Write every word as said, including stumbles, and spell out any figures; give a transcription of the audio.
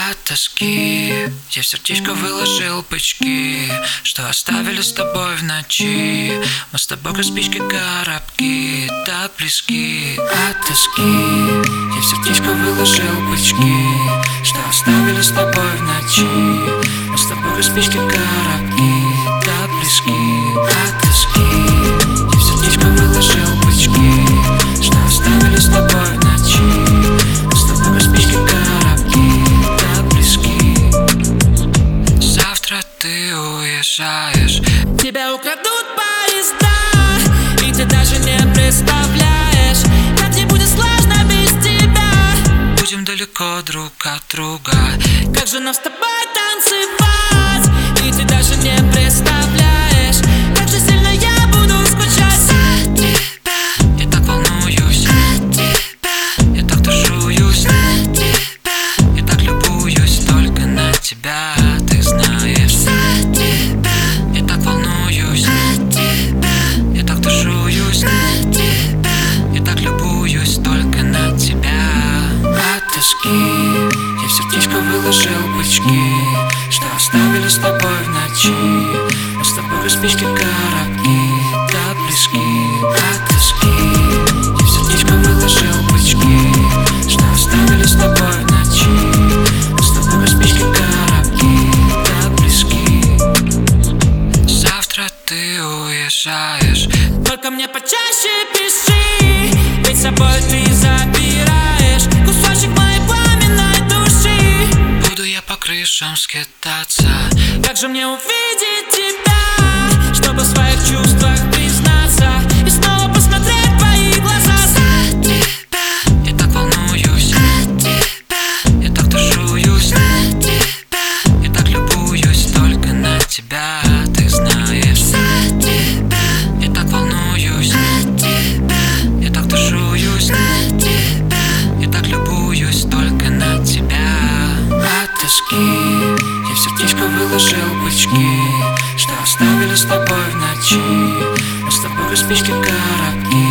От тоски я в сердечко выложил пучки, что оставили с тобой в ночи. Мы с тобой как спички коробки, так близки. От тоски я в сердечко выложил пучки, что оставили с тобой в ночи. Мы с тобой как спички коробки, так близки. От тоски я в сердечко выложил пучки, что оставили с тобой в ночи. Мы с тобой как спички коробки, так близки. Завтра ты уезжаешь, тебя украдут поезда, и ты даже не представляешь, как мне будет сложно без тебя. Будем далеко друг от друга, как же нам с тобой танцевать, и ты даже не представляешь, как же сильно я буду скучать за тебя. Я так волнуюсь за тебя, я так тушуюсь за тебя, я так любуюсь только на тебя, ты знаешь. За тебя, я так волнуюсь за тебя, я так тушуюсь за тебя, я так любуюсь только на тебя. От тоски я в сердечко выложил пучки, что оставили с тобой в ночи. Мы с тобой как спички коробки, так близки. От тоски я в сердечко выложил пучки, что оставили с тобой в ночи. Мы с тобой как спички коробки, так близки. Завтра ты уезжаешь, только мне почаще пиши, ведь с собой ты забираешь кусочек моей пламенной души. Буду я по крышам скитаться, как же мне увидеть тебя, чтобы в своих чувствах признаться и снова посмотреть в твои глаза. За тебя, я так волнуюсь за тебя, я так тушуюсь за тебя, я так любуюсь только на тебя, ты знаешь. за тебя, я так волнуюсь за тебя, я так тушуюсь за тебя, я так любуюсь только на тебя. От тоски я в сердечко выложил пучки, что оставили с тобой в ночи. Мы с тобой как спички коробки,